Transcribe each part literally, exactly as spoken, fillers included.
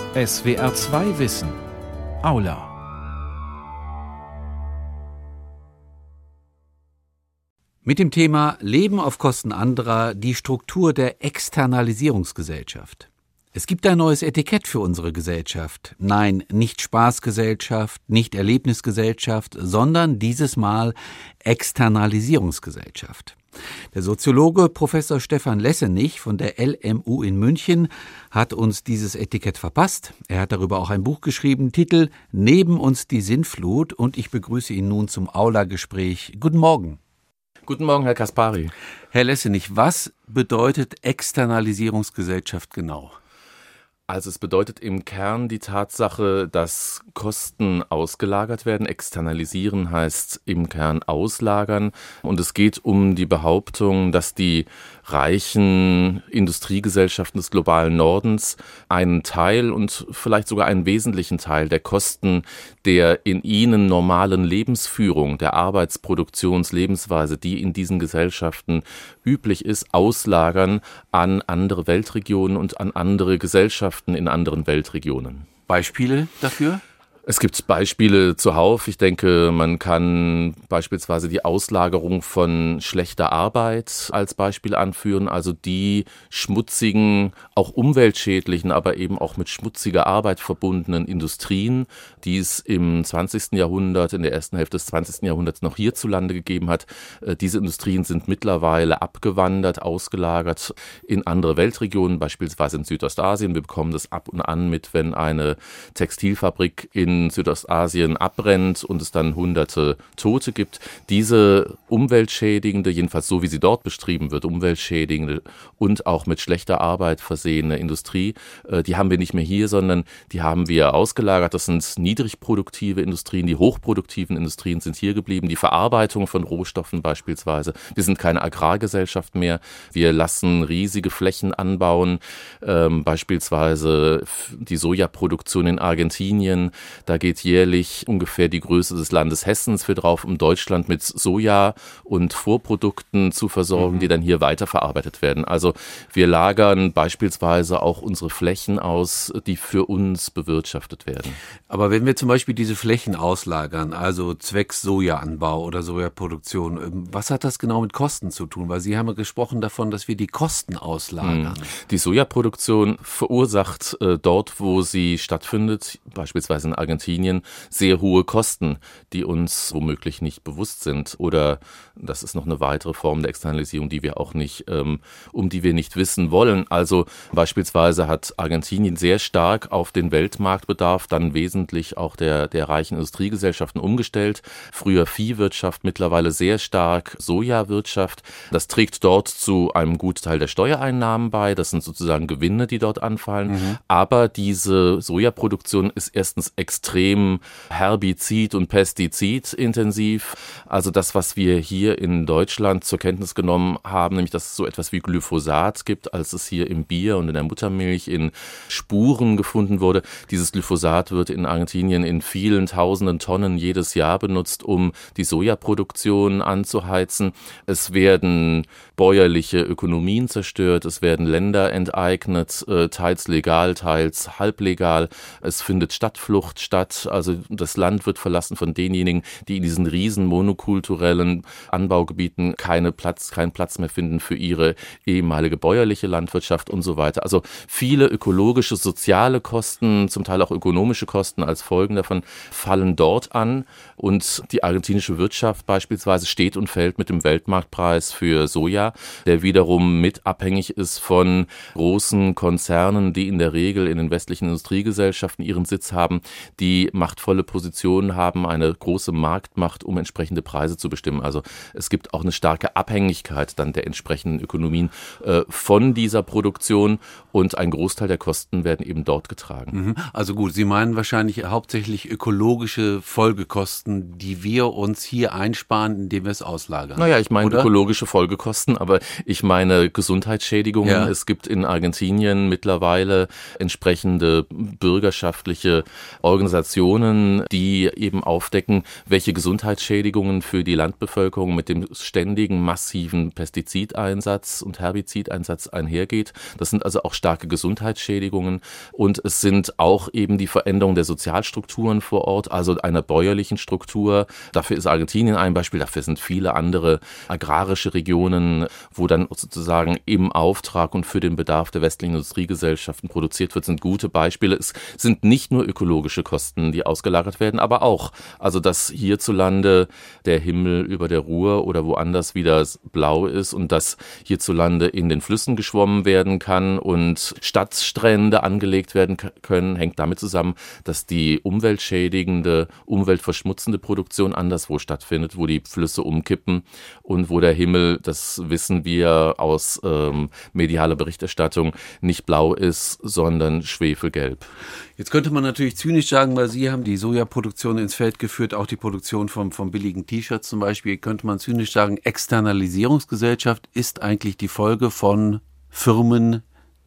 S W R zwei Wissen. Aula. Mit dem Thema Leben auf Kosten anderer, die Struktur der Externalisierungsgesellschaft. Es gibt ein neues Etikett für unsere Gesellschaft. Nein, nicht Spaßgesellschaft, nicht Erlebnisgesellschaft, sondern dieses Mal Externalisierungsgesellschaft. Der Soziologe Professor Stefan Lessenich von der L M U in München hat uns dieses Etikett verpasst. Er hat darüber auch ein Buch geschrieben, Titel Neben uns die Sintflut, und ich begrüße ihn nun zum Aula-Gespräch. Guten Morgen. Guten Morgen, Herr Kaspari. Herr Lessenich, was bedeutet Externalisierungsgesellschaft genau? Also es bedeutet im Kern die Tatsache, dass Kosten ausgelagert werden. Externalisieren heißt im Kern auslagern. Und es geht um die Behauptung, dass die reichen Industriegesellschaften des globalen Nordens einen Teil und vielleicht sogar einen wesentlichen Teil der Kosten der in ihnen normalen Lebensführung, der Arbeitsproduktionslebensweise, die in diesen Gesellschaften üblich ist, auslagern an andere Weltregionen und an andere Gesellschaften in anderen Weltregionen. Beispiele dafür? Es gibt Beispiele zuhauf. Ich denke, man kann beispielsweise die Auslagerung von schlechter Arbeit als Beispiel anführen, also die schmutzigen, auch umweltschädlichen, aber eben auch mit schmutziger Arbeit verbundenen Industrien, die es im zwanzigsten Jahrhundert, in der ersten Hälfte des zwanzigsten Jahrhunderts noch hierzulande gegeben hat. Diese Industrien sind mittlerweile abgewandert, ausgelagert in andere Weltregionen, beispielsweise in Südostasien. Wir bekommen das ab und an mit, wenn eine Textilfabrik in in Südostasien abbrennt und es dann hunderte Tote gibt. Diese umweltschädigende, jedenfalls so wie sie dort beschrieben wird, umweltschädigende und auch mit schlechter Arbeit versehene Industrie, die haben wir nicht mehr hier, sondern die haben wir ausgelagert. Das sind niedrigproduktive Industrien, die hochproduktiven Industrien sind hier geblieben. Die Verarbeitung von Rohstoffen beispielsweise. Wir sind keine Agrargesellschaft mehr. Wir lassen riesige Flächen anbauen, ähm, beispielsweise die Sojaproduktion in Argentinien. Da geht jährlich ungefähr die Größe des Landes Hessens für drauf, um Deutschland mit Soja und Vorprodukten zu versorgen, mhm. die dann hier weiterverarbeitet werden. Also wir lagern beispielsweise auch unsere Flächen aus, die für uns bewirtschaftet werden. Aber wenn wir zum Beispiel diese Flächen auslagern, also zwecks Sojaanbau oder Sojaproduktion, was hat das genau mit Kosten zu tun? Weil Sie haben ja gesprochen davon, dass wir die Kosten auslagern. Die Sojaproduktion verursacht äh, dort, wo sie stattfindet, beispielsweise in Argentinien, sehr hohe Kosten, die uns womöglich nicht bewusst sind. Oder das ist noch eine weitere Form der Externalisierung, die wir auch nicht, ähm, um die wir nicht wissen wollen. Also beispielsweise hat Argentinien sehr stark auf den Weltmarktbedarf, dann wesentlich auch der, der reichen Industriegesellschaften umgestellt. Früher Viehwirtschaft, mittlerweile sehr stark Sojawirtschaft. Das trägt dort zu einem Gutteil der Steuereinnahmen bei. Das sind sozusagen Gewinne, die dort anfallen. Mhm. Aber diese Sojaproduktion ist erstens extrem herbizid- und pestizidintensiv. Also das, was wir hier in Deutschland zur Kenntnis genommen haben, nämlich dass es so etwas wie Glyphosat gibt, als es hier im Bier und in der Muttermilch in Spuren gefunden wurde. Dieses Glyphosat wird in Argentinien in vielen tausenden Tonnen jedes Jahr benutzt, um die Sojaproduktion anzuheizen. Es werden bäuerliche Ökonomien zerstört, es werden Länder enteignet, teils legal, teils halblegal. Es findet Stadtflucht statt, also das Land wird verlassen von denjenigen, die in diesen riesen monokulturellen Anbaugebieten keine Platz, keinen Platz mehr finden für ihre ehemalige bäuerliche Landwirtschaft und so weiter. Also viele ökologische, soziale Kosten, zum Teil auch ökonomische Kosten als Folgen davon fallen dort an, und die argentinische Wirtschaft beispielsweise steht und fällt mit dem Weltmarktpreis für Soja, der wiederum mit abhängig ist von großen Konzernen, die in der Regel in den westlichen Industriegesellschaften ihren Sitz haben, die machtvolle Positionen haben, eine große Marktmacht, um entsprechende Preise zu bestimmen. Also es gibt auch eine starke Abhängigkeit dann der entsprechenden Ökonomien äh, von dieser Produktion, und ein Großteil der Kosten werden eben dort getragen. Also gut, Sie meinen wahrscheinlich hauptsächlich ökologische Folgekosten, die wir uns hier einsparen, indem wir es auslagern. Naja, ich meine oder? ökologische Folgekosten, aber ich meine Gesundheitsschädigungen. Ja. Es gibt in Argentinien mittlerweile entsprechende bürgerschaftliche Organisationen, Organisationen, die eben aufdecken, welche Gesundheitsschädigungen für die Landbevölkerung mit dem ständigen massiven Pestizideinsatz und Herbizideinsatz einhergeht. Das sind also auch starke Gesundheitsschädigungen und es sind auch eben die Veränderung der Sozialstrukturen vor Ort, also einer bäuerlichen Struktur. Dafür ist Argentinien ein Beispiel, dafür sind viele andere agrarische Regionen, wo dann sozusagen im Auftrag und für den Bedarf der westlichen Industriegesellschaften produziert wird, sind gute Beispiele. Es sind nicht nur ökologische Kosten, die ausgelagert werden, aber auch, also dass hierzulande der Himmel über der Ruhr oder woanders wieder blau ist und dass hierzulande in den Flüssen geschwommen werden kann und Stadtstrände angelegt werden können, hängt damit zusammen, dass die umweltschädigende, umweltverschmutzende Produktion anderswo stattfindet, wo die Flüsse umkippen und wo der Himmel, das wissen wir aus ähm, medialer Berichterstattung, nicht blau ist, sondern schwefelgelb. Jetzt könnte man natürlich zynisch sagen, weil Sie haben die Sojaproduktion ins Feld geführt, auch die Produktion von, von billigen T-Shirts zum Beispiel, könnte man zynisch sagen, Externalisierungsgesellschaft ist eigentlich die Folge von Firmen,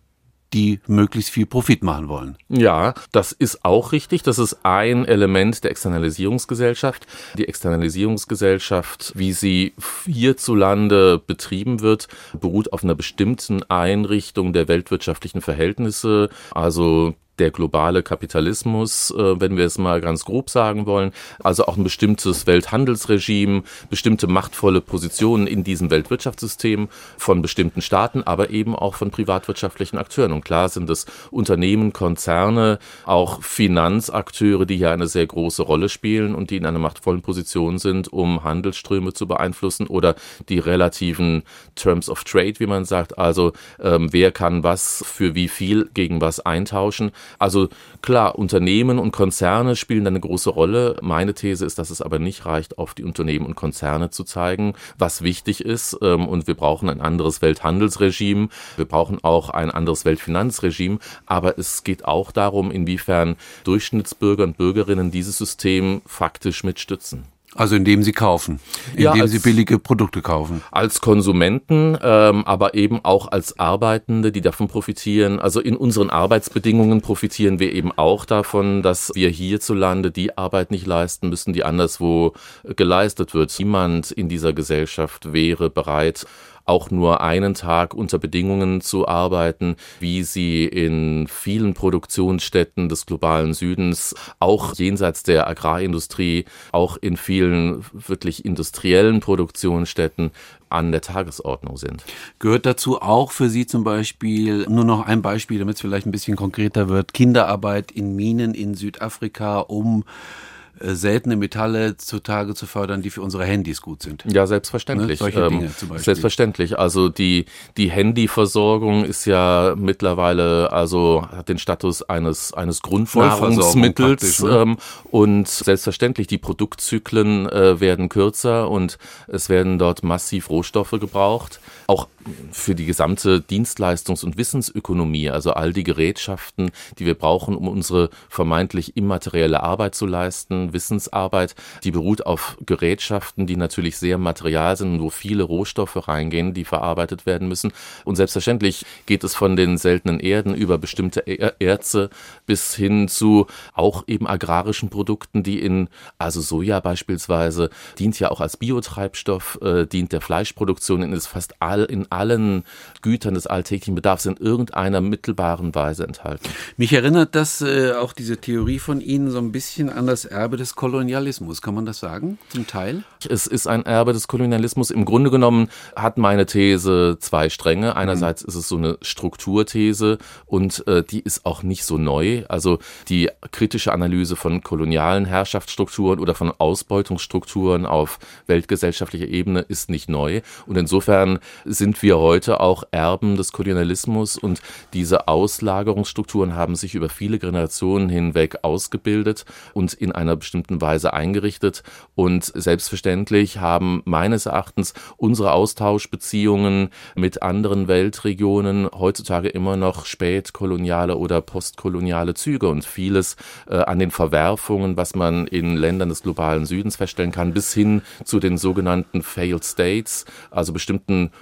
die möglichst viel Profit machen wollen. Ja, das ist auch richtig. Das ist ein Element der Externalisierungsgesellschaft. Die Externalisierungsgesellschaft, wie sie hierzulande betrieben wird, beruht auf einer bestimmten Einrichtung der weltwirtschaftlichen Verhältnisse, also der globale Kapitalismus, wenn wir es mal ganz grob sagen wollen, also auch ein bestimmtes Welthandelsregime, bestimmte machtvolle Positionen in diesem Weltwirtschaftssystem von bestimmten Staaten, aber eben auch von privatwirtschaftlichen Akteuren. Und klar sind es Unternehmen, Konzerne, auch Finanzakteure, die hier eine sehr große Rolle spielen und die in einer machtvollen Position sind, um Handelsströme zu beeinflussen oder die relativen Terms of Trade, wie man sagt, also ähm, wer kann was für wie viel gegen was eintauschen. Also klar, Unternehmen und Konzerne spielen da eine große Rolle. Meine These ist, dass es aber nicht reicht, auf die Unternehmen und Konzerne zu zeigen, was wichtig ist. Und wir brauchen ein anderes Welthandelsregime. Wir brauchen auch ein anderes Weltfinanzregime. Aber es geht auch darum, inwiefern Durchschnittsbürger und Bürgerinnen dieses System faktisch mitstützen. Also indem sie kaufen, indem ja, als, sie billige Produkte kaufen. Als Konsumenten, ähm, aber eben auch als Arbeitende, die davon profitieren. Also in unseren Arbeitsbedingungen profitieren wir eben auch davon, dass wir hierzulande die Arbeit nicht leisten müssen, die anderswo geleistet wird. Niemand in dieser Gesellschaft wäre bereit, auch nur einen Tag unter Bedingungen zu arbeiten, wie sie in vielen Produktionsstätten des globalen Südens, auch jenseits der Agrarindustrie, auch in vielen wirklich industriellen Produktionsstätten an der Tagesordnung sind. Gehört dazu auch für Sie zum Beispiel, nur noch ein Beispiel, damit es vielleicht ein bisschen konkreter wird, Kinderarbeit in Minen in Südafrika, um seltene Metalle zutage zu fördern, die für unsere Handys gut sind. Ja, selbstverständlich. Ne? Solche Dinge ähm, zum Beispiel. Selbstverständlich. Also die, die Handyversorgung ist ja mittlerweile, also hat den Status eines, eines Grundnahrungsmittels. Ne? Ähm, und selbstverständlich, die Produktzyklen äh, werden kürzer und es werden dort massiv Rohstoffe gebraucht. Auch für die gesamte Dienstleistungs- und Wissensökonomie, also all die Gerätschaften, die wir brauchen, um unsere vermeintlich immaterielle Arbeit zu leisten, Wissensarbeit, die beruht auf Gerätschaften, die natürlich sehr material sind und wo viele Rohstoffe reingehen, die verarbeitet werden müssen. Und selbstverständlich geht es von den seltenen Erden über bestimmte Erze bis hin zu auch eben agrarischen Produkten, die in, also Soja beispielsweise, dient ja auch als Biotreibstoff, äh, dient der Fleischproduktion und ist fast all, in allen Gütern des alltäglichen Bedarfs in irgendeiner mittelbaren Weise enthalten. Mich erinnert das äh, auch diese Theorie von Ihnen so ein bisschen an das Erbe des Kolonialismus. Kann man das sagen, zum Teil? Es ist ein Erbe des Kolonialismus. Im Grunde genommen hat meine These zwei Stränge. Einerseits mhm. ist es so eine Strukturthese und äh, die ist auch nicht so neu. Also die kritische Analyse von kolonialen Herrschaftsstrukturen oder von Ausbeutungsstrukturen auf weltgesellschaftlicher Ebene ist nicht neu. Und insofern sind wir heute auch Erben des Kolonialismus und diese Auslagerungsstrukturen haben sich über viele Generationen hinweg ausgebildet und in einer bestimmten Weise eingerichtet. Und selbstverständlich haben meines Erachtens unsere Austauschbeziehungen mit anderen Weltregionen heutzutage immer noch spätkoloniale oder postkoloniale Züge und vieles äh, an den Verwerfungen, was man in Ländern des globalen Südens feststellen kann, bis hin zu den sogenannten Failed States, also bestimmten Formen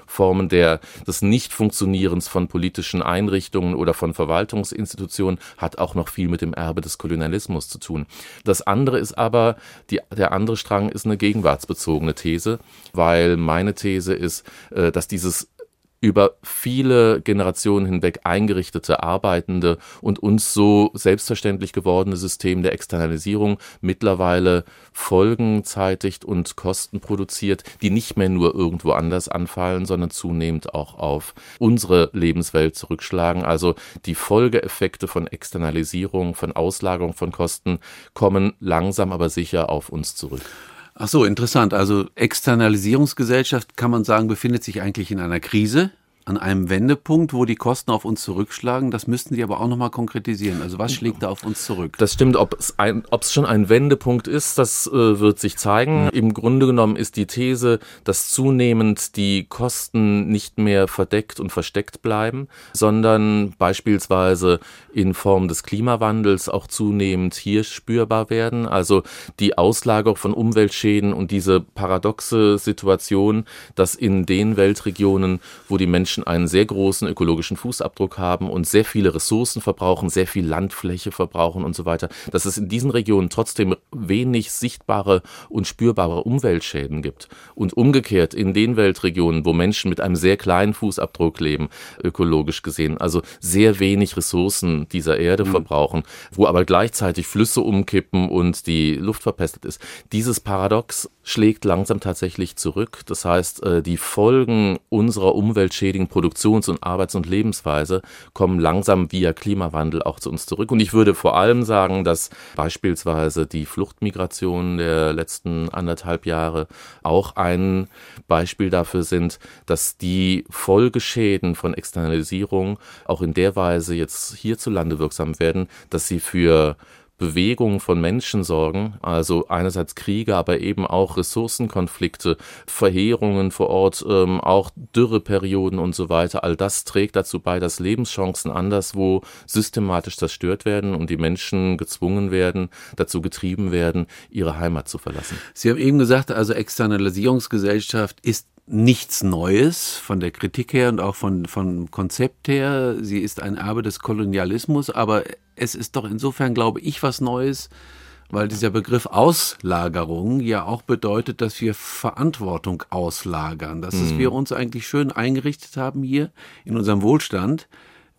Form der, des Nichtfunktionierens von politischen Einrichtungen oder von Verwaltungsinstitutionen, hat auch noch viel mit dem Erbe des Kolonialismus zu tun. Das andere ist aber, die, der andere Strang ist eine gegenwartsbezogene These, weil meine These ist, dass dieses über viele Generationen hinweg eingerichtete, arbeitende und uns so selbstverständlich gewordene System der Externalisierung mittlerweile Folgen zeitigt und Kosten produziert, die nicht mehr nur irgendwo anders anfallen, sondern zunehmend auch auf unsere Lebenswelt zurückschlagen. Also die Folgeeffekte von Externalisierung, von Auslagerung von Kosten kommen langsam aber sicher auf uns zurück. Ach so, interessant. Also Externalisierungsgesellschaft, kann man sagen, befindet sich eigentlich in einer Krise, an einem Wendepunkt, wo die Kosten auf uns zurückschlagen. Das müssten Sie aber auch nochmal konkretisieren. Also was schlägt da auf uns zurück? Das stimmt. Ob es, ein, ob es schon ein Wendepunkt ist, das äh, wird sich zeigen. Ja. Im Grunde genommen ist die These, dass zunehmend die Kosten nicht mehr verdeckt und versteckt bleiben, sondern beispielsweise in Form des Klimawandels auch zunehmend hier spürbar werden. Also die Auslagerung von Umweltschäden und diese paradoxe Situation, dass in den Weltregionen, wo die Menschen einen sehr großen ökologischen Fußabdruck haben und sehr viele Ressourcen verbrauchen, sehr viel Landfläche verbrauchen und so weiter, dass es in diesen Regionen trotzdem wenig sichtbare und spürbare Umweltschäden gibt. Und umgekehrt in den Weltregionen, wo Menschen mit einem sehr kleinen Fußabdruck leben, ökologisch gesehen, also sehr wenig Ressourcen dieser Erde mhm. verbrauchen, wo aber gleichzeitig Flüsse umkippen und die Luft verpestet ist. Dieses Paradox schlägt langsam tatsächlich zurück. Das heißt, die Folgen unserer umweltschädigen Produktions- und Arbeits- und Lebensweise kommen langsam via Klimawandel auch zu uns zurück. Und ich würde vor allem sagen, dass beispielsweise die Fluchtmigration der letzten anderthalb Jahre auch ein Beispiel dafür sind, dass die Folgeschäden von Externalisierung auch in der Weise jetzt hierzulande wirksam werden, dass sie für Bewegung von Menschen sorgen, also einerseits Kriege, aber eben auch Ressourcenkonflikte, Verheerungen vor Ort, ähm, auch Dürreperioden und so weiter. All das trägt dazu bei, dass Lebenschancen anderswo systematisch zerstört werden und die Menschen gezwungen werden, dazu getrieben werden, ihre Heimat zu verlassen. Sie haben eben gesagt, also Externalisierungsgesellschaft ist nichts Neues von der Kritik her und auch von, vom Konzept her. Sie ist ein Erbe des Kolonialismus, aber es ist doch insofern, glaube ich, was Neues, weil dieser Begriff Auslagerung ja auch bedeutet, dass wir Verantwortung auslagern. Dass es wir uns eigentlich schön eingerichtet haben hier in unserem Wohlstand.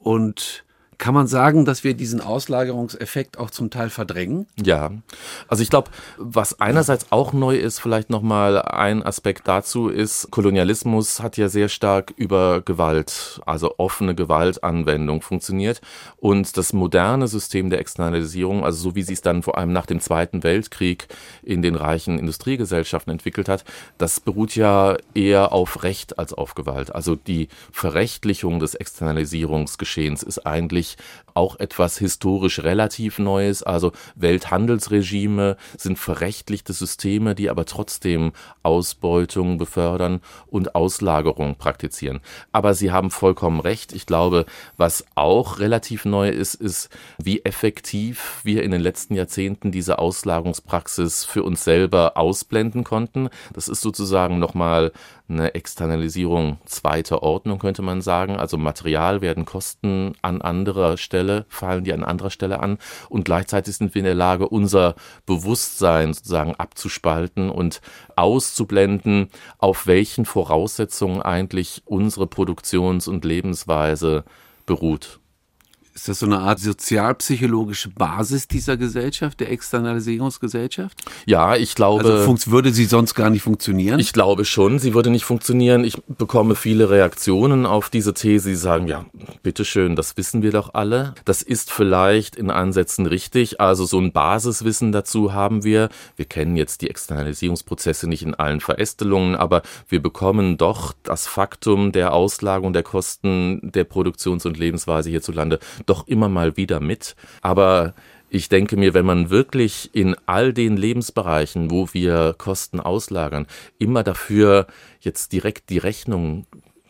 Und kann man sagen, dass wir diesen Auslagerungseffekt auch zum Teil verdrängen? Ja, also ich glaube, was einerseits auch neu ist, vielleicht nochmal ein Aspekt dazu ist, Kolonialismus hat ja sehr stark über Gewalt, also offene Gewaltanwendung funktioniert. Und das moderne System der Externalisierung, also so wie sie es dann vor allem nach dem Zweiten Weltkrieg in den reichen Industriegesellschaften entwickelt hat, das beruht ja eher auf Recht als auf Gewalt. Also die Verrechtlichung des Externalisierungsgeschehens ist eigentlich auch etwas historisch relativ Neues. Also Welthandelsregime sind verrechtlichte Systeme, die aber trotzdem Ausbeutung befördern und Auslagerung praktizieren. Aber Sie haben vollkommen recht. Ich glaube, was auch relativ neu ist, ist, wie effektiv wir in den letzten Jahrzehnten diese Auslagerungspraxis für uns selber ausblenden konnten. Das ist sozusagen nochmal eine Externalisierung zweiter Ordnung, könnte man sagen. Also Material werden Kosten an anderer Stelle, fallen die an anderer Stelle an und gleichzeitig sind wir in der Lage, unser Bewusstsein sozusagen abzuspalten und auszublenden, auf welchen Voraussetzungen eigentlich unsere Produktions- und Lebensweise beruht. Ist das so eine Art sozialpsychologische Basis dieser Gesellschaft, der Externalisierungsgesellschaft? Ja, ich glaube... Also funks- würde sie sonst gar nicht funktionieren? Ich glaube schon, sie würde nicht funktionieren. Ich bekomme viele Reaktionen auf diese These, die sagen, ja, bitteschön, das wissen wir doch alle. Das ist vielleicht in Ansätzen richtig, also so ein Basiswissen dazu haben wir. Wir kennen jetzt die Externalisierungsprozesse nicht in allen Verästelungen, aber wir bekommen doch das Faktum der Auslagerung der Kosten der Produktions- und Lebensweise hierzulande doch immer mal wieder mit. Aber ich denke mir, wenn man wirklich in all den Lebensbereichen, wo wir Kosten auslagern, immer dafür jetzt direkt die Rechnung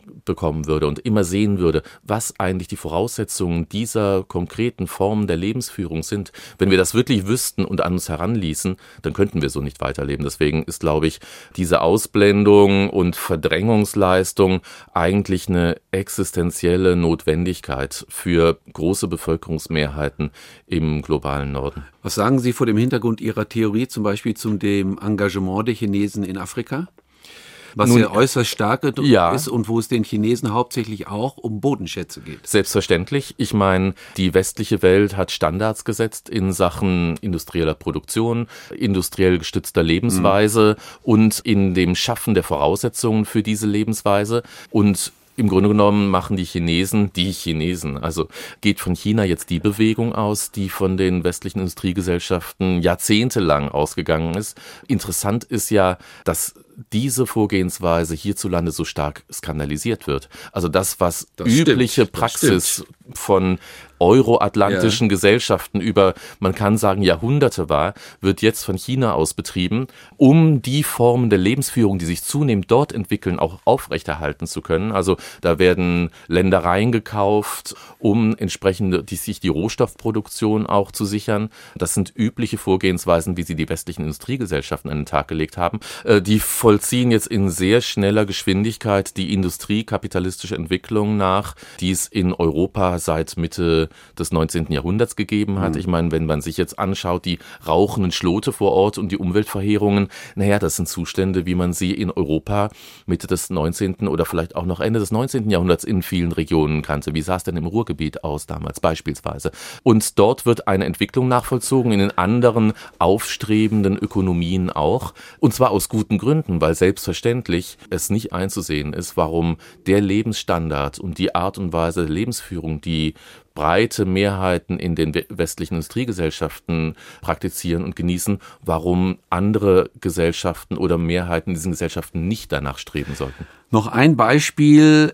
bekommen würde und immer sehen würde, was eigentlich die Voraussetzungen dieser konkreten Formen der Lebensführung sind. Wenn wir das wirklich wüssten und an uns heranließen, dann könnten wir so nicht weiterleben. Deswegen ist, glaube ich, diese Ausblendung und Verdrängungsleistung eigentlich eine existenzielle Notwendigkeit für große Bevölkerungsmehrheiten im globalen Norden. Was sagen Sie vor dem Hintergrund Ihrer Theorie zum Beispiel zu dem Engagement der Chinesen in Afrika? Was Nun, ja äußerst stark ja. ist und wo es den Chinesen hauptsächlich auch um Bodenschätze geht. Selbstverständlich. Ich meine, die westliche Welt hat Standards gesetzt in Sachen industrieller Produktion, industriell gestützter Lebensweise mhm. und in dem Schaffen der Voraussetzungen für diese Lebensweise. Und im Grunde genommen machen die Chinesen die Chinesen. Also geht von China jetzt die Bewegung aus, die von den westlichen Industriegesellschaften jahrzehntelang ausgegangen ist. Interessant ist ja, dass diese Vorgehensweise hierzulande so stark skandalisiert wird. Also das, was das übliche stimmt, Praxis von euroatlantischen ja. Gesellschaften über, man kann sagen, Jahrhunderte war, wird jetzt von China aus betrieben, um die Formen der Lebensführung, die sich zunehmend dort entwickeln, auch aufrechterhalten zu können. Also da werden Ländereien gekauft, um entsprechend die, sich die Rohstoffproduktion auch zu sichern. Das sind übliche Vorgehensweisen, wie sie die westlichen Industriegesellschaften an den Tag gelegt haben. Die vollziehen jetzt in sehr schneller Geschwindigkeit die industriekapitalistische Entwicklung nach, die es in Europa seit Mitte des neunzehnten Jahrhunderts gegeben hat. Mhm. Ich meine, wenn man sich jetzt anschaut, die rauchenden Schlote vor Ort und die Umweltverheerungen, naja, das sind Zustände, wie man sie in Europa Mitte des neunzehnten oder vielleicht auch noch Ende des neunzehnten Jahrhunderts in vielen Regionen kannte. Wie sah es denn im Ruhrgebiet aus damals beispielsweise? Und dort wird eine Entwicklung nachvollzogen, in den anderen aufstrebenden Ökonomien auch. Und zwar aus guten Gründen, weil selbstverständlich es nicht einzusehen ist, warum der Lebensstandard und die Art und Weise der Lebensführung, die breite Mehrheiten in den westlichen Industriegesellschaften praktizieren und genießen, warum andere Gesellschaften oder Mehrheiten in diesen Gesellschaften nicht danach streben sollten. Noch ein Beispiel,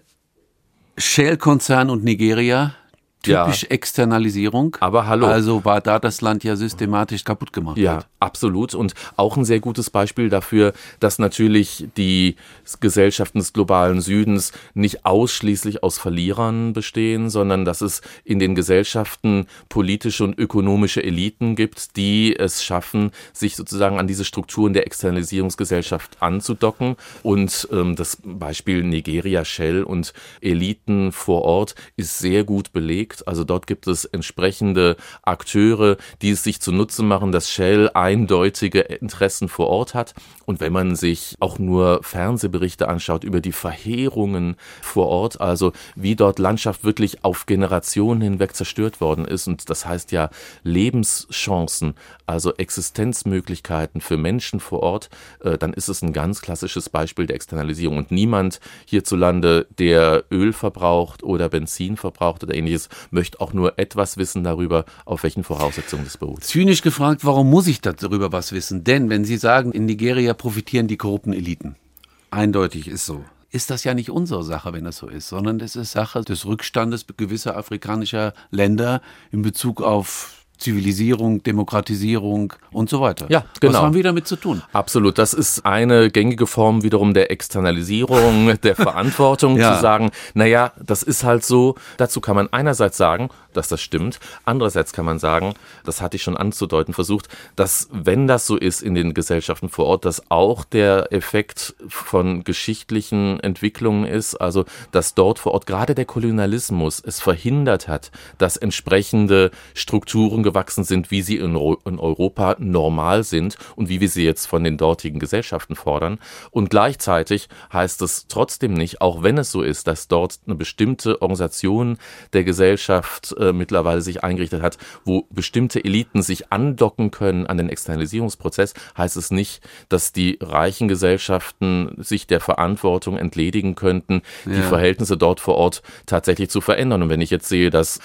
Shell-Konzern und Nigeria. Typisch ja. Externalisierung. Aber hallo. Also war da das Land ja systematisch kaputt gemacht ja, wird. Absolut. Und auch ein sehr gutes Beispiel dafür, dass natürlich die Gesellschaften des globalen Südens nicht ausschließlich aus Verlierern bestehen, sondern dass es in den Gesellschaften politische und ökonomische Eliten gibt, die es schaffen, sich sozusagen an diese Strukturen der Externalisierungsgesellschaft anzudocken. Und ähm, das Beispiel Nigeria, Shell und Eliten vor Ort ist sehr gut belegt. Also dort gibt es entsprechende Akteure, die es sich zunutze machen, dass Shell eindeutige Interessen vor Ort hat. Und wenn man sich auch nur Fernsehberichte anschaut über die Verheerungen vor Ort, also wie dort Landschaft wirklich auf Generationen hinweg zerstört worden ist, und das heißt ja Lebenschancen, also Existenzmöglichkeiten für Menschen vor Ort, äh, dann ist es ein ganz klassisches Beispiel der Externalisierung. Und niemand hierzulande, der Öl verbraucht oder Benzin verbraucht oder ähnliches, möchte auch nur etwas wissen darüber, auf welchen Voraussetzungen das beruht. Zynisch gefragt, warum muss ich darüber was wissen? Denn wenn Sie sagen, in Nigeria profitieren die korrupten Eliten, eindeutig ist so, ist das ja nicht unsere Sache, wenn das so ist, sondern das ist Sache des Rückstandes gewisser afrikanischer Länder in Bezug auf Zivilisierung, Demokratisierung und so weiter. Ja, genau. Was haben wir damit zu tun? Absolut. Das ist eine gängige Form wiederum der Externalisierung, der Verantwortung, ja. zu sagen, naja, das ist halt so. Dazu kann man einerseits sagen, dass das stimmt. Andererseits kann man sagen, das hatte ich schon anzudeuten versucht, dass, wenn das so ist in den Gesellschaften vor Ort, dass auch der Effekt von geschichtlichen Entwicklungen ist, also dass dort vor Ort gerade der Kolonialismus es verhindert hat, dass entsprechende Strukturen gewachsen sind, wie sie in Europa normal sind und wie wir sie jetzt von den dortigen Gesellschaften fordern. Und gleichzeitig heißt es trotzdem nicht, auch wenn es so ist, dass dort eine bestimmte Organisation der Gesellschaft äh, mittlerweile sich eingerichtet hat, wo bestimmte Eliten sich andocken können an den Externalisierungsprozess, heißt es nicht, dass die reichen Gesellschaften sich der Verantwortung entledigen könnten, ja. die Verhältnisse dort vor Ort tatsächlich zu verändern. Und wenn ich jetzt sehe, dass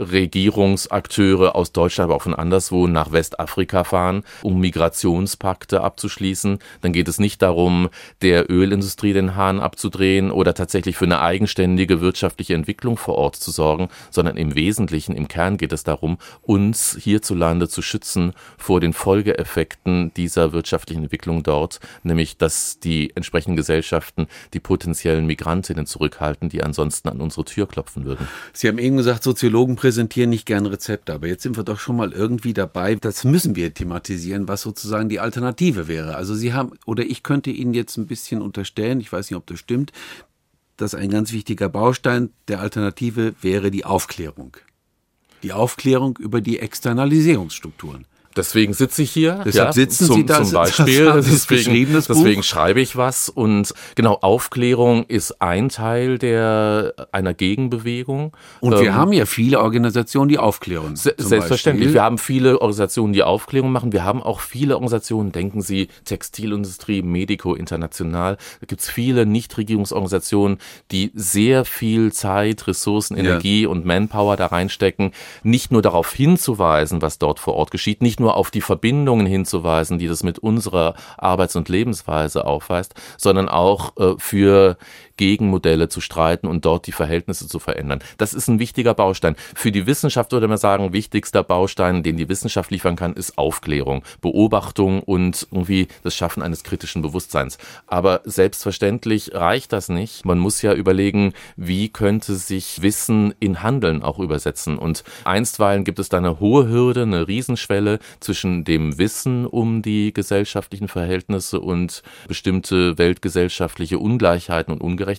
Regierungsakteure aus Deutschland, aber auch von anderswo nach Westafrika fahren, um Migrationspakte abzuschließen, dann geht es nicht darum, der Ölindustrie den Hahn abzudrehen oder tatsächlich für eine eigenständige wirtschaftliche Entwicklung vor Ort zu sorgen, sondern im Wesentlichen Wesentlichen, im Kern geht es darum, uns hierzulande zu schützen vor den Folgeeffekten dieser wirtschaftlichen Entwicklung dort, nämlich dass die entsprechenden Gesellschaften die potenziellen Migrantinnen zurückhalten, die ansonsten an unsere Tür klopfen würden. Sie haben eben gesagt, Soziologen präsentieren nicht gern Rezepte, aber jetzt sind wir doch schon mal irgendwie dabei. Das müssen wir thematisieren, was sozusagen die Alternative wäre. Also Sie haben, oder ich könnte Ihnen jetzt ein bisschen unterstellen, ich weiß nicht, ob das stimmt, dass ein ganz wichtiger Baustein der Alternative wäre die Aufklärung. Die Aufklärung über die Externalisierungsstrukturen. Deswegen sitze ich hier. Deshalb ja, sitzen zum, Sie da, zum Beispiel. das deswegen, das deswegen schreibe ich was. Und genau, Aufklärung ist ein Teil der einer Gegenbewegung. Und wir ähm, haben ja viele Organisationen, die Aufklärung. Se- selbstverständlich. Beispiel. Wir haben viele Organisationen, die Aufklärung machen. Wir haben auch viele Organisationen, denken Sie, Textilindustrie, Medico International. Da gibt es viele Nichtregierungsorganisationen, die sehr viel Zeit, Ressourcen, Energie ja. und Manpower da reinstecken, nicht nur darauf hinzuweisen, was dort vor Ort geschieht, nicht nur auf die Verbindungen hinzuweisen, die das mit unserer Arbeits- und Lebensweise aufweist, sondern auch äh, für Gegenmodelle zu streiten und dort die Verhältnisse zu verändern. Das ist ein wichtiger Baustein. Für die Wissenschaft würde man sagen, wichtigster Baustein, den die Wissenschaft liefern kann, ist Aufklärung, Beobachtung und irgendwie das Schaffen eines kritischen Bewusstseins. Aber selbstverständlich reicht das nicht. Man muss ja überlegen, wie könnte sich Wissen in Handeln auch übersetzen. Und einstweilen gibt es da eine hohe Hürde, eine Riesenschwelle zwischen dem Wissen um die gesellschaftlichen Verhältnisse und bestimmte weltgesellschaftliche Ungleichheiten und Ungerechtigkeiten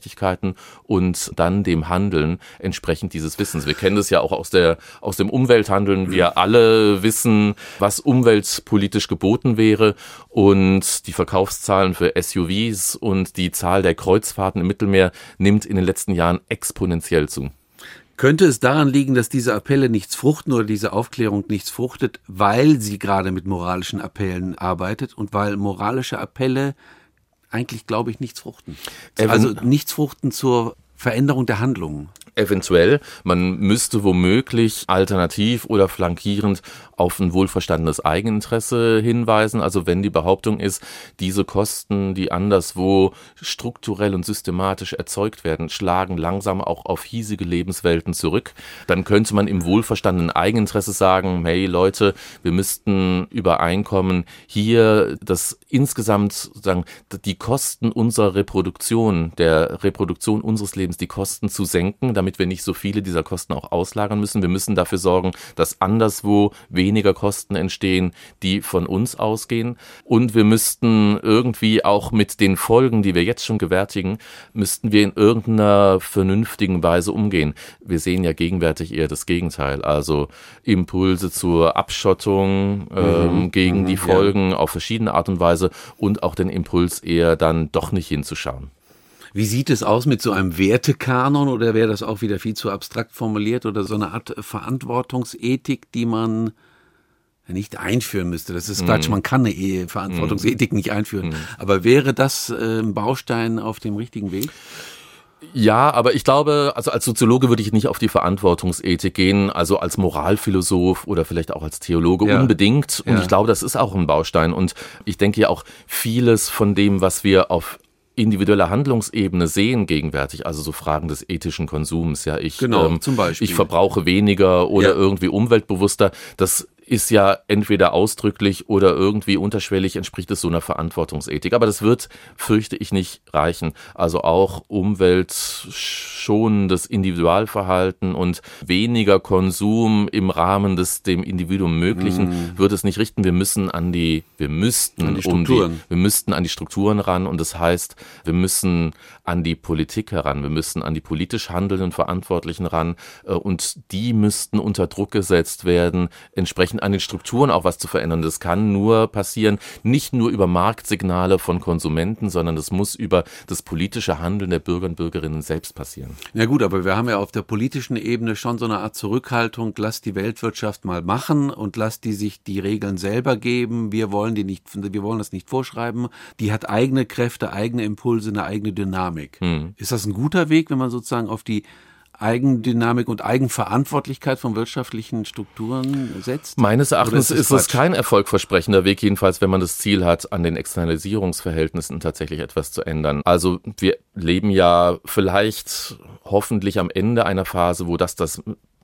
und dann dem Handeln entsprechend dieses Wissens. Wir kennen das ja auch aus der aus dem Umwelthandeln. Wir alle wissen, was umweltpolitisch geboten wäre, und die Verkaufszahlen für S U Vs und die Zahl der Kreuzfahrten im Mittelmeer nimmt in den letzten Jahren exponentiell zu. Könnte es daran liegen, dass diese Appelle nichts fruchten oder diese Aufklärung nichts fruchtet, weil sie gerade mit moralischen Appellen arbeitet und weil moralische Appelle eigentlich, glaube ich, nichts fruchten. Also nichts fruchten zur Veränderung der Handlungen. Eventuell. Man müsste womöglich alternativ oder flankierend auf ein wohlverstandenes Eigeninteresse hinweisen. Also wenn die Behauptung ist, diese Kosten, die anderswo strukturell und systematisch erzeugt werden, schlagen langsam auch auf hiesige Lebenswelten zurück, dann könnte man im wohlverstandenen Eigeninteresse sagen, hey Leute, wir müssten übereinkommen, hier das insgesamt sagen, die Kosten unserer Reproduktion, der Reproduktion unseres Lebens, die Kosten zu senken, damit wir nicht so viele dieser Kosten auch auslagern müssen. Wir müssen dafür sorgen, dass anderswo weniger Kosten entstehen, die von uns ausgehen. Und wir müssten irgendwie auch mit den Folgen, die wir jetzt schon gewärtigen, müssten wir in irgendeiner vernünftigen Weise umgehen. Wir sehen ja gegenwärtig eher das Gegenteil. Also Impulse zur Abschottung ähm, mhm. gegen mhm. die Folgen ja. auf verschiedene Art und Weise und auch den Impuls eher dann doch nicht hinzuschauen. Wie sieht es aus mit so einem Wertekanon, oder wäre das auch wieder viel zu abstrakt formuliert, oder so eine Art Verantwortungsethik, die man nicht einführen müsste? Das ist Quatsch, mm. man kann eine Verantwortungsethik mm. nicht einführen. Mm. Aber wäre das äh, ein Baustein auf dem richtigen Weg? Ja, aber ich glaube, also als Soziologe würde ich nicht auf die Verantwortungsethik gehen, also als Moralphilosoph oder vielleicht auch als Theologe ja. unbedingt. Und ja. ich glaube, das ist auch ein Baustein. Und ich denke ja auch, vieles von dem, was wir auf individueller Handlungsebene sehen gegenwärtig, also so Fragen des ethischen Konsums, ja, ich, genau, ähm, zum Beispiel. ich verbrauche weniger oder ja. irgendwie umweltbewusster, das ist ja entweder ausdrücklich oder irgendwie unterschwellig entspricht es so einer Verantwortungsethik. Aber das wird, fürchte ich, nicht reichen. Also auch umweltschonendes Individualverhalten und weniger Konsum im Rahmen des dem Individuum Möglichen mm. wird es nicht richten. Wir müssen an die, wir müssten an die Strukturen. Um die, wir müssten an die Strukturen ran, und das heißt, wir müssen an die Politik heran, wir müssen an die politisch handelnden Verantwortlichen ran, und die müssten unter Druck gesetzt werden, entsprechend an den Strukturen auch was zu verändern. Das kann nur passieren, nicht nur über Marktsignale von Konsumenten, sondern das muss über das politische Handeln der Bürger und Bürgerinnen selbst passieren. Ja gut, aber wir haben ja auf der politischen Ebene schon so eine Art Zurückhaltung, lass die Weltwirtschaft mal machen und lass die sich die Regeln selber geben. Wir wollen die nicht, wir wollen das nicht vorschreiben. Die hat eigene Kräfte, eigene Impulse, eine eigene Dynamik. Hm. Ist das ein guter Weg, wenn man sozusagen auf die Eigendynamik und Eigenverantwortlichkeit von wirtschaftlichen Strukturen setzt? Meines Erachtens ist es kein erfolgversprechender Weg, jedenfalls wenn man das Ziel hat, an den Externalisierungsverhältnissen tatsächlich etwas zu ändern. Also wir leben ja vielleicht hoffentlich am Ende einer Phase, wo das das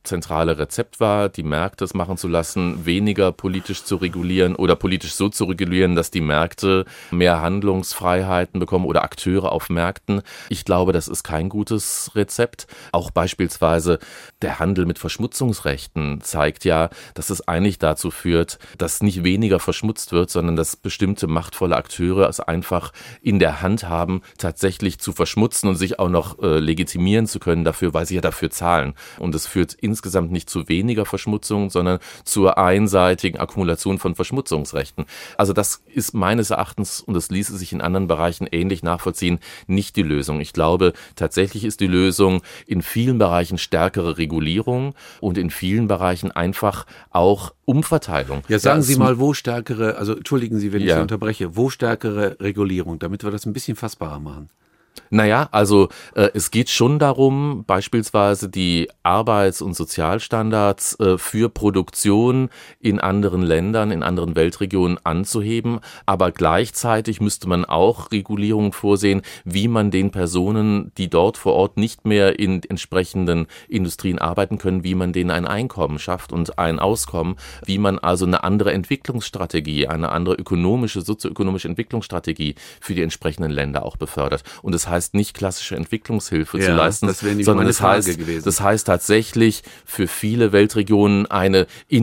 zentrale Rezept war, die Märkte es machen zu lassen, weniger politisch zu regulieren oder politisch so zu regulieren, dass die Märkte mehr Handlungsfreiheiten bekommen oder Akteure auf Märkten. Ich glaube, das ist kein gutes Rezept. Auch beispielsweise der Handel mit Verschmutzungsrechten zeigt ja, dass es eigentlich dazu führt, dass nicht weniger verschmutzt wird, sondern dass bestimmte machtvolle Akteure es einfach in der Hand haben, tatsächlich zu verschmutzen und sich auch noch äh, legitimieren zu können dafür, weil sie ja dafür zahlen. Und es führt insgesamt nicht zu weniger Verschmutzung, sondern zur einseitigen Akkumulation von Verschmutzungsrechten. Also das ist meines Erachtens, und das ließe sich in anderen Bereichen ähnlich nachvollziehen, nicht die Lösung. Ich glaube, tatsächlich ist die Lösung in vielen Bereichen stärkere Regulierung und in vielen Bereichen einfach auch Umverteilung. Ja, sagen Sie mal, wo stärkere, also entschuldigen Sie, wenn ich ja. Sie unterbreche, wo stärkere Regulierung, damit wir das ein bisschen fassbarer machen? Naja, also äh, es geht schon darum, beispielsweise die Arbeits- und Sozialstandards äh, für Produktion in anderen Ländern, in anderen Weltregionen anzuheben, aber gleichzeitig müsste man auch Regulierungen vorsehen, wie man den Personen, die dort vor Ort nicht mehr in entsprechenden Industrien arbeiten können, wie man denen ein Einkommen schafft und ein Auskommen, wie man also eine andere Entwicklungsstrategie, eine andere ökonomische, sozioökonomische Entwicklungsstrategie für die entsprechenden Länder auch befördert. Und das heißt nicht klassische Entwicklungshilfe ja, zu leisten, das wäre sondern meine das Frage heißt, gewesen. das heißt tatsächlich für viele Weltregionen eine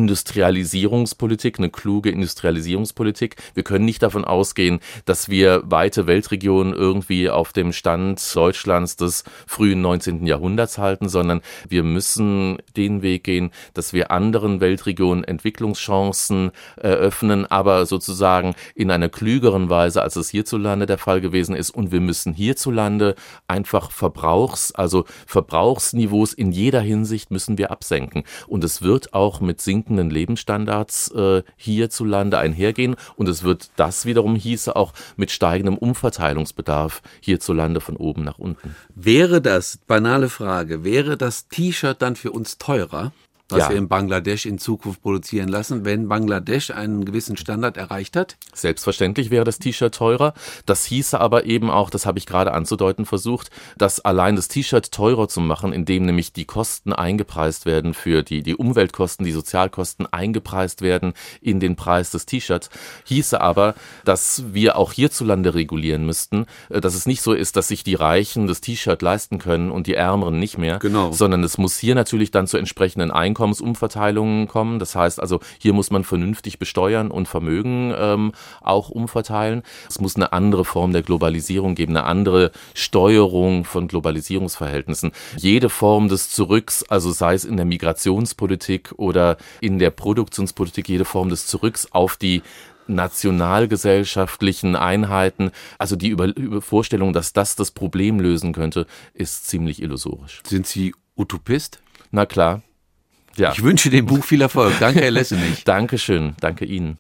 Industrialisierungspolitik, eine kluge Industrialisierungspolitik. Wir können nicht davon ausgehen, dass wir weite Weltregionen irgendwie auf dem Stand Deutschlands des frühen neunzehnten Jahrhunderts halten, sondern wir müssen den Weg gehen, dass wir anderen Weltregionen Entwicklungschancen eröffnen, aber sozusagen in einer klügeren Weise, als es hierzulande der Fall gewesen ist. Und wir müssen hierzulande einfach Verbrauchs, also Verbrauchsniveaus in jeder Hinsicht müssen wir absenken. Und es wird auch mit sinkenden Lebensstandards äh, hierzulande einhergehen. Und es wird, das wiederum hieße, auch mit steigendem Umverteilungsbedarf hierzulande von oben nach unten. Wäre das, banale Frage, wäre das T-Shirt dann für uns teurer, was ja. wir in Bangladesch in Zukunft produzieren lassen, wenn Bangladesch einen gewissen Standard erreicht hat? Selbstverständlich wäre das T-Shirt teurer. Das hieße aber eben auch, das habe ich gerade anzudeuten versucht, dass allein das T-Shirt teurer zu machen, indem nämlich die Kosten eingepreist werden für die, die Umweltkosten, die Sozialkosten eingepreist werden in den Preis des T-Shirts, hieße aber, dass wir auch hierzulande regulieren müssten, dass es nicht so ist, dass sich die Reichen das T-Shirt leisten können und die Ärmeren nicht mehr, genau. sondern es muss hier natürlich dann zu entsprechenden Einkommen Einkommensumverteilungen kommen. Das heißt also, hier muss man vernünftig besteuern und Vermögen ähm, auch umverteilen. Es muss eine andere Form der Globalisierung geben, eine andere Steuerung von Globalisierungsverhältnissen. Jede Form des Zurücks, also sei es in der Migrationspolitik oder in der Produktionspolitik, jede Form des Zurücks auf die nationalgesellschaftlichen Einheiten, also die Über- Über Vorstellung, dass das das Problem lösen könnte, ist ziemlich illusorisch. Sind Sie Utopist? Na klar. Ja. Ich wünsche dem Buch viel Erfolg. Danke, Herr Lessenich. Dankeschön. Danke Ihnen.